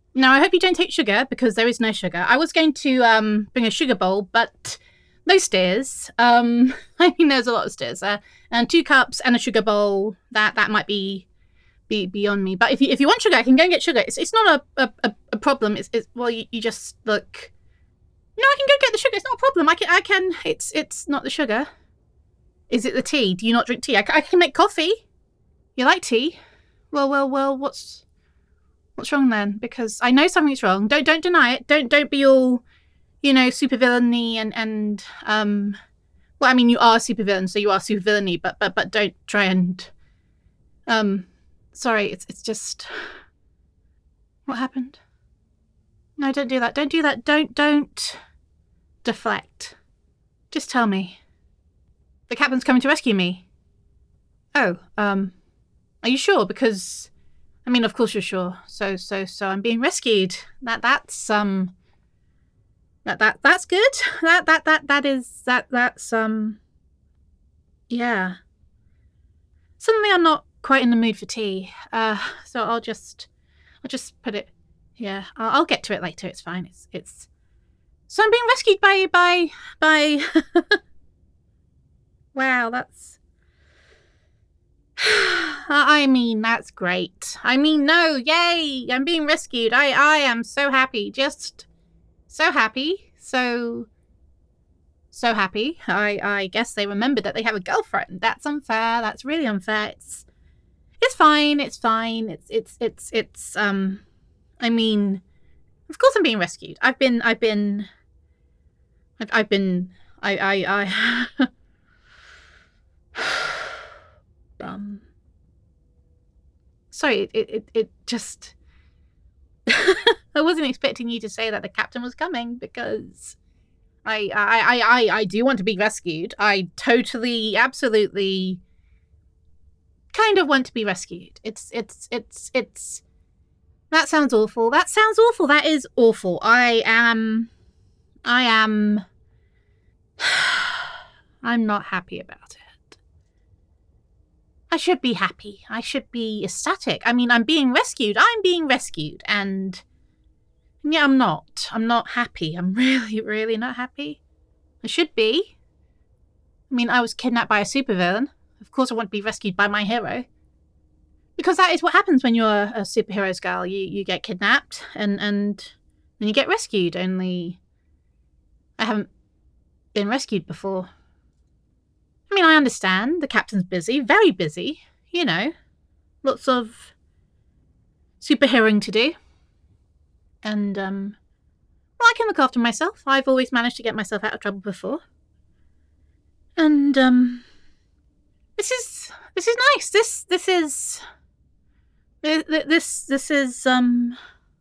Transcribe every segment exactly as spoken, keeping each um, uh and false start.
Now, I hope you don't take sugar, because there is no sugar. I was going to um, bring a sugar bowl, but no stairs. Um, I mean, there's a lot of stairs there. And two cups and a sugar bowl, that that might be be beyond me. But if you if you want sugar, I can go and get sugar. It's it's not a a, a problem. It's, it's well, you, you just look. No, I can go get the sugar. It's not a problem. I can I can. It's it's not the sugar. Is it the tea? Do you not drink tea? I, I can make coffee. You like tea? Well, well, well. What's What's wrong then? Because I know something's wrong. Don't don't deny it. Don't don't be all, you know, supervillainy and and um. Well, I mean, you are a supervillain, so you are supervillainy. But but but don't try and um. Sorry, it's it's just. What happened? No, don't do that. Don't do that. Don't don't deflect. Just tell me. The captain's coming to rescue me. Oh, um, are you sure? Because. I mean, of course you're sure. So, so, so I'm being rescued. That, that's, um, that, that, that's good. That, that, that, that is, that, that's, um, yeah. Suddenly I'm not quite in the mood for tea. Uh, so I'll just, I'll just put it, yeah, I'll, I'll get to it later. It's fine. It's, it's, so I'm being rescued by, by, by, wow, that's, I mean, that's great. I mean, no, yay, I'm being rescued. I, I am so happy. Just so happy. So, so happy. I, I guess they remembered that they have a girlfriend. That's unfair. That's really unfair. It's, it's fine. It's fine. It's, it's, it's, it's, um, I mean, of course I'm being rescued. I've been, I've been, I've, I've been, I, I, I, um, sorry, it, it, it just, I wasn't expecting you to say that the captain was coming, because I, I, I, I, I do want to be rescued. I totally, absolutely kind of want to be rescued. It's, it's, it's, it's, that sounds awful. That sounds awful. That is awful. I am, I am, I'm not happy about it. I should be happy. I should be ecstatic. I mean, I'm being rescued. I'm being rescued. And yeah, I'm not. I'm not happy. I'm really, really not happy. I should be. I mean, I was kidnapped by a supervillain. Of course I want to be rescued by my hero. Because that is what happens when you're a superhero's girl. You you get kidnapped and, and then you get rescued. Only I haven't been rescued before. I mean, I understand the captain's busy, very busy, you know, lots of superheroing to do. And, um, well, I can look after myself. I've always managed to get myself out of trouble before. And, um, this is, this is nice. This, this is, this, this is, um,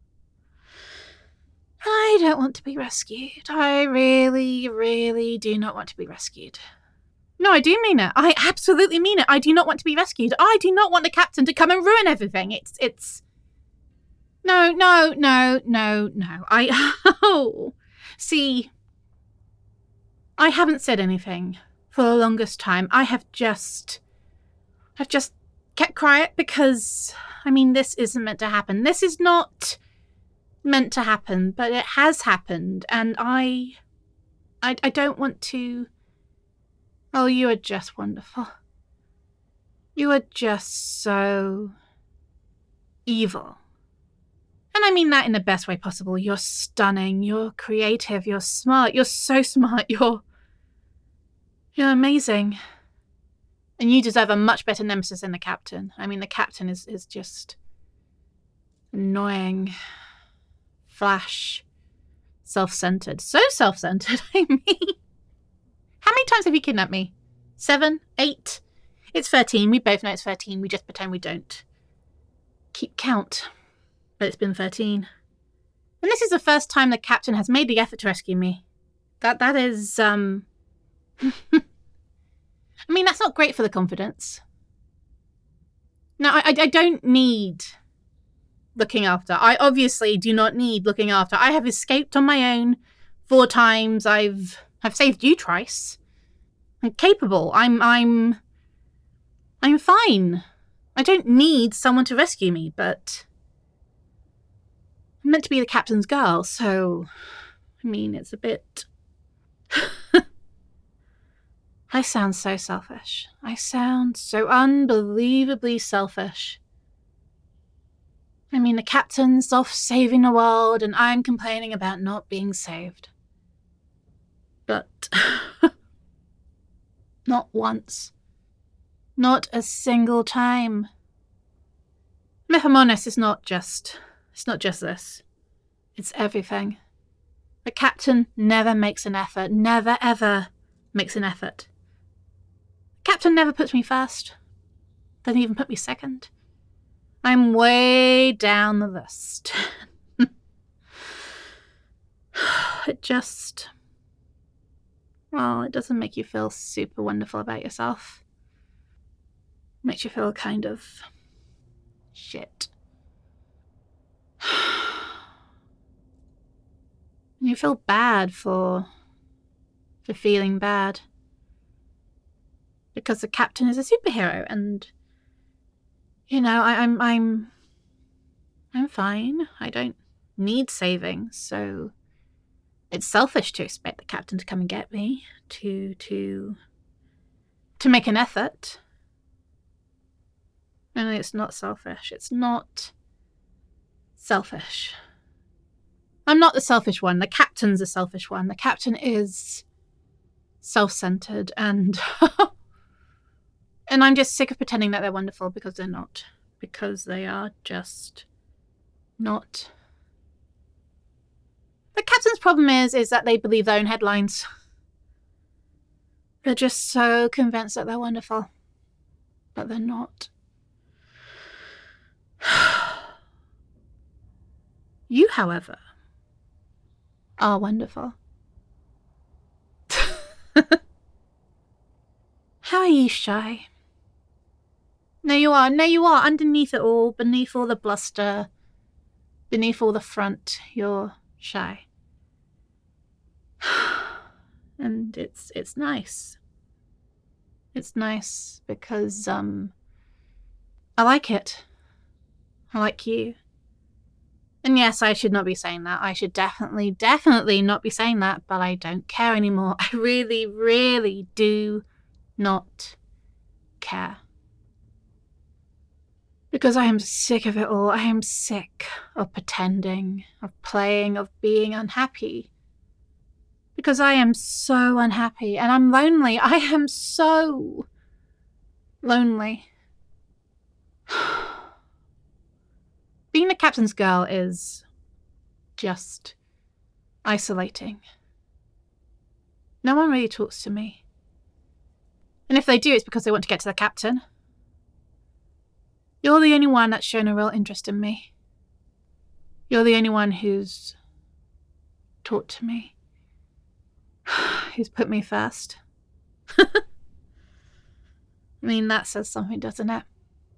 I don't want to be rescued. I really, really do not want to be rescued. No, I do mean it. I absolutely mean it. I do not want to be rescued. I do not want the captain to come and ruin everything. It's, it's... No, no, no, no, no. I... Oh. See, I haven't said anything for the longest time. I have just... I've just kept quiet because, I mean, this isn't meant to happen. This is not meant to happen, but it has happened, and I... I, I don't want to... Oh, you are just wonderful. You are just so evil. And I mean that in the best way possible. You're stunning, you're creative, you're smart, you're so smart, you're... You're amazing. And you deserve a much better nemesis than the captain. I mean, the captain is, is just... annoying. Flash. Self-centered. So self-centered, I mean... How many times have you kidnapped me? Seven? Eight? It's thirteen. We both know it's thirteen. We just pretend we don't keep count. But it's been thirteen. And this is the first time the captain has made the effort to rescue me. That That is, um... I mean, that's not great for the confidence. No, I, I don't need looking after. I obviously do not need looking after. I have escaped on my own four times. I've... I've saved you twice. I'm capable. I'm, I'm, I'm fine. I don't need someone to rescue me, but I'm meant to be the captain's girl, so, I mean, it's a bit... I sound so selfish. I sound so unbelievably selfish. I mean, the captain's off saving the world, and I'm complaining about not being saved. But not once. Not a single time. And if I'm honest, it's not just... It's not just this. It's everything. The captain never makes an effort. Never, ever makes an effort. The captain never puts me first. Doesn't even put me second. I'm way down the list. It just... Well, it doesn't make you feel super wonderful about yourself. It makes you feel kind of... shit. You feel bad for... for feeling bad. Because the captain is a superhero, and... You know, I, I'm... I'm... I'm fine. I don't need saving, so... It's selfish to expect the captain to come and get me, to, to, to make an effort. And it's not selfish. It's not selfish. I'm not the selfish one. The captain's the selfish one. The captain is self-centered, and, and I'm just sick of pretending that they're wonderful, because they're not. Because they are just not. The captain's problem is, is that they believe their own headlines. They're just so convinced that they're wonderful. But they're not. You, however, are wonderful. How are you shy? No, you are. No, you are. Underneath it all, beneath all the bluster, beneath all the front, you're shy. And it's it's nice. It's nice because um I like it. I like you. And yes, I should not be saying that. I should definitely, definitely not be saying that, but I don't care anymore. I really, really do not care. Because I am sick of it all. I am sick of pretending, of playing, of being unhappy. Because I am so unhappy and I'm lonely. I am so lonely. Being the captain's girl is just isolating. No one really talks to me. And if they do, it's because they want to get to the captain. You're the only one that's shown a real interest in me. You're the only one who's talked to me. Who's put me first. I mean, that says something, doesn't it?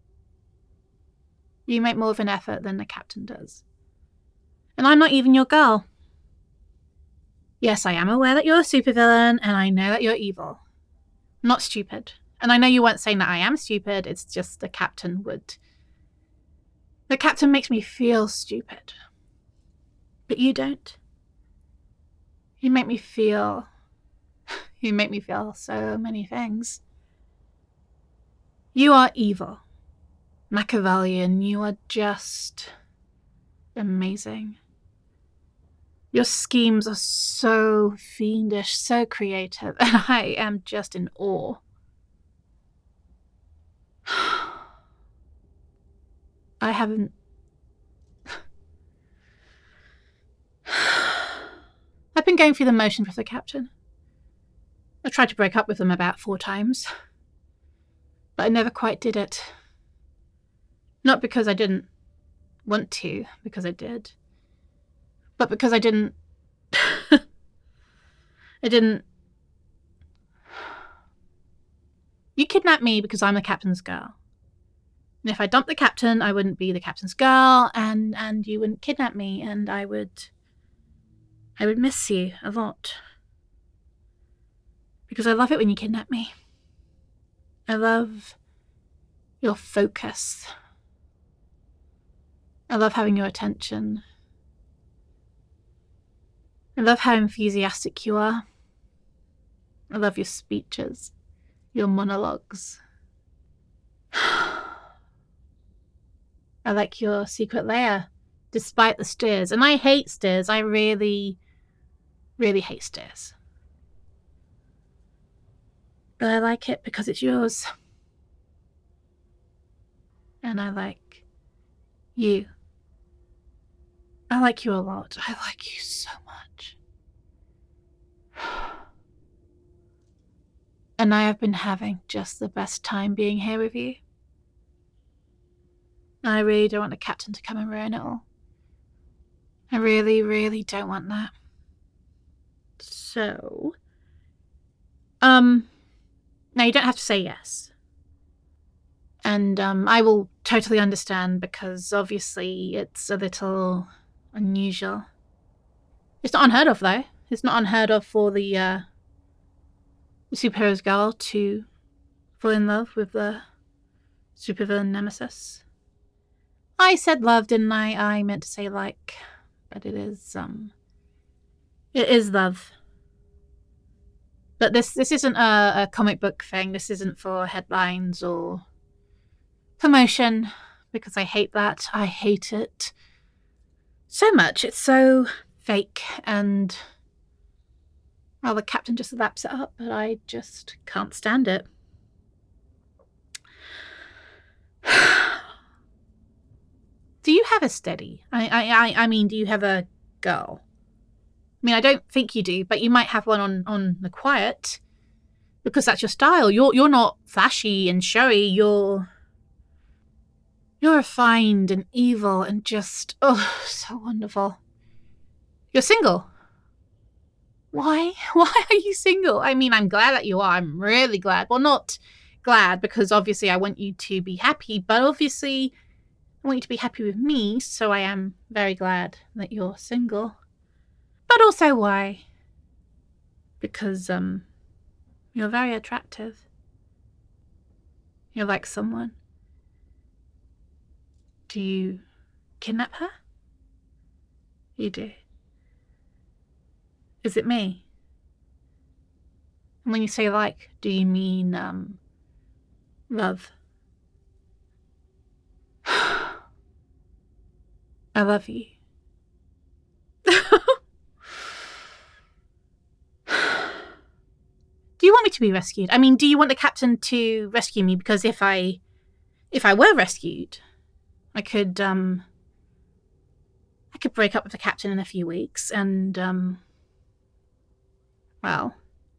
You make more of an effort than the captain does. And I'm not even your girl. Yes, I am aware that you're a supervillain, and I know that you're evil. I'm not stupid. And I know you weren't saying that I am stupid, it's just the captain would... The captain makes me feel stupid. But you don't. You make me feel... You make me feel so many things. You are evil. Machiavellian, you are just amazing. Your schemes are so fiendish, so creative, and I am just in awe. I haven't... I've been going through the motions with the captain. I tried to break up with him about four times, but I never quite did it. Not because I didn't want to, because I did, but because I didn't... I didn't... You kidnapped me because I'm the captain's girl. And if I dumped the captain, I wouldn't be the captain's girl, and, and you wouldn't kidnap me, and I would... I would miss you a lot. Because I love it when you kidnap me. I love your focus. I love having your attention. I love how enthusiastic you are. I love your speeches, your monologues. I like your secret lair, despite the stairs. And I hate stairs. I really, really hate stairs. But I like it because it's yours. And I like you. I like you a lot. I like you so much. And I have been having just the best time being here with you. I really don't want the captain to come and ruin it all. I really, really don't want that. So, um, now you don't have to say yes. And um, I will totally understand because obviously it's a little unusual. It's not unheard of though. It's not unheard of for the uh, superhero's girl to fall in love with the supervillain nemesis. I said love, didn't I? I meant to say like, but it is, um, it is love. But this this isn't a, a comic book thing. This isn't for headlines or promotion, because I hate that. I hate it so much. It's so fake, and well, the captain just laps it up, but I just can't stand it. Do you have a steady? I, I, I mean, do you have a girl? I mean, I don't think you do, but you might have one on, on the quiet, because that's your style. You're you're not flashy and showy. You're you're refined and evil and just oh, so wonderful. You're single. Why? Why are you single? I mean, I'm glad that you are. I'm really glad. Well, not glad because obviously I want you to be happy, but obviously I want you to be happy with me, so I am very glad that you're single. But also why? Because, um, you're very attractive. You're like someone. Do you kidnap her? You do. Is it me? And when you say like, do you mean, um, love? I love you. Do you want me to be rescued? I mean, do you want the captain to rescue me? Because if I, if I were rescued, I could, um, I could break up with the captain in a few weeks and, um, well,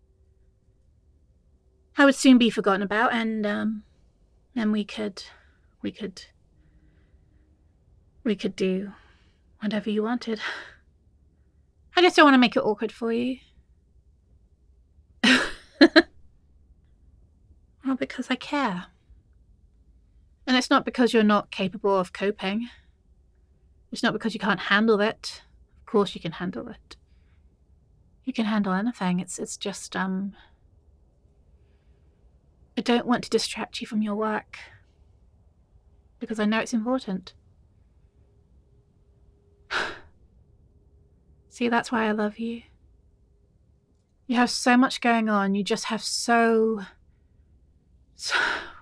I would soon be forgotten about and, um, and we could, we could, we could do whatever you wanted. I just don't want to make it awkward for you. Well, because I care. And it's not because you're not capable of coping. It's not because you can't handle it. Of course you can handle it. You can handle anything. It's it's just, um... I don't want to distract you from your work. Because I know it's important. See, that's why I love you. You have so much going on. You just have so... So...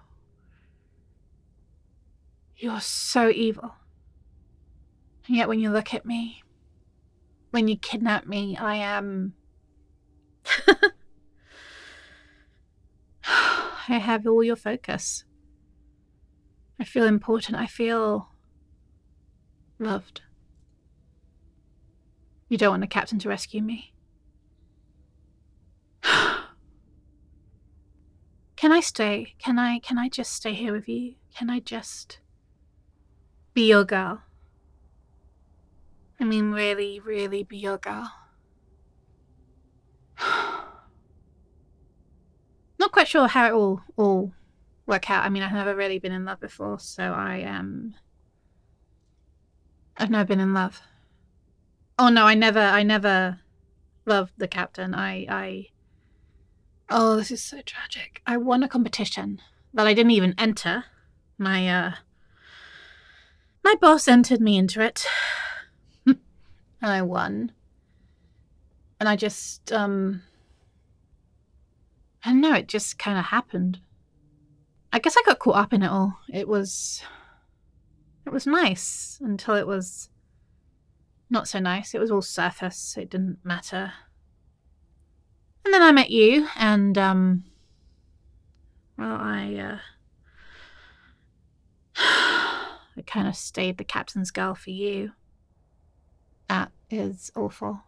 You're so evil. And yet when you look at me, when you kidnap me, I am... I have all your focus. I feel important. I feel loved. You don't want the captain to rescue me. Can I stay? Can I, can I just stay here with you? Can I just be your girl? I mean, really, really be your girl. Not quite sure how it will all work out. I mean, I've never really been in love before, so I am... Um, I've never been in love. Oh no, I never, I never loved the captain. I, I... Oh, this is so tragic. I won a competition that I didn't even enter. My, uh... My boss entered me into it. And I won. And I just, um, I don't know, it just kind of happened. I guess I got caught up in it all. It was, it was nice until it was not so nice. It was all surface. It didn't matter. And then I met you, and, um, well, I, uh, I kind of stayed the captain's girl for you. That is awful.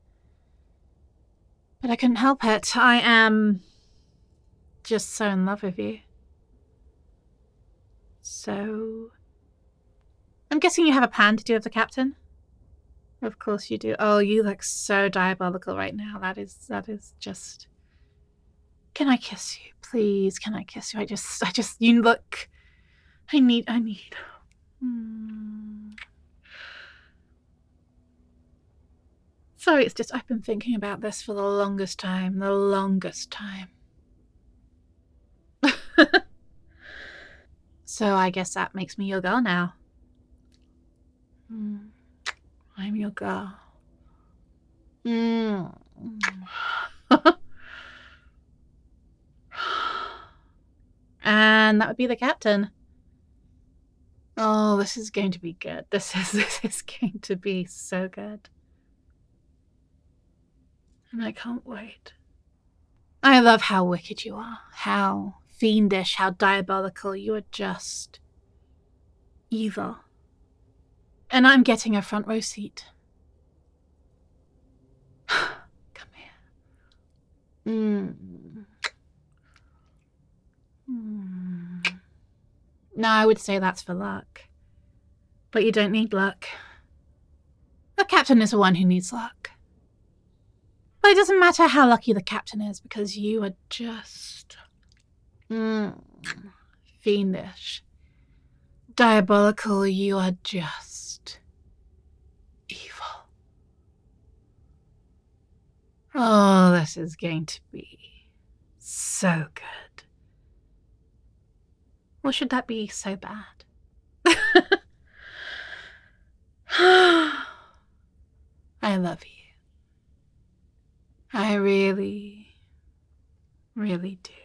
But I couldn't help it. I am just so in love with you. So, I'm guessing you have a plan to do with the captain? Of course you do. Oh, you look so diabolical right now. That is, that is just... Can I kiss you? Please, can I kiss you? I just, I just, you look... I need, I need... Hmm. Sorry, it's just, I've been thinking about this for the longest time. The longest time. So I guess that makes me your girl now. Mm. I'm your girl. Mm. And that would be the captain. Oh, this is going to be good. This is this is going to be so good. And I can't wait. I love how wicked you are. How fiendish, how diabolical. You are just evil. And I'm getting a front row seat. Come here. Mm. Mm. No, I would say that's for luck. But you don't need luck. The captain is the one who needs luck. But it doesn't matter how lucky the captain is, because you are just... Mm, fiendish. Diabolical, you are just... evil. Oh, this is going to be so good. Or should that be so bad? I love you. I really, really do.